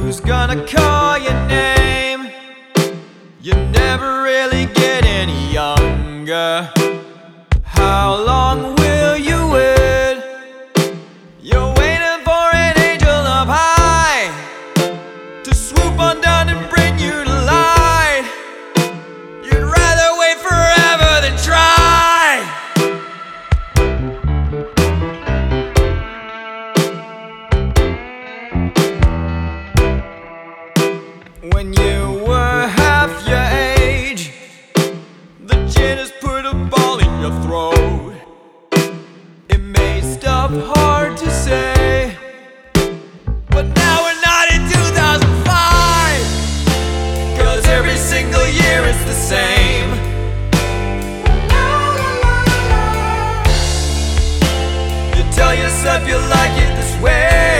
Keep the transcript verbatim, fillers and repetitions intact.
Who's gonna call your name? You never really get any younger. How long will you wait? You're waiting for an angel up high to swoop on down and bring you to light. You'd rather wait forever than try. When you were half your age, the janitor put a ball in your throat. It made stuff hard to say, but now we're not in two thousand five, 'cause every single year it's the same. You tell yourself you like it this way,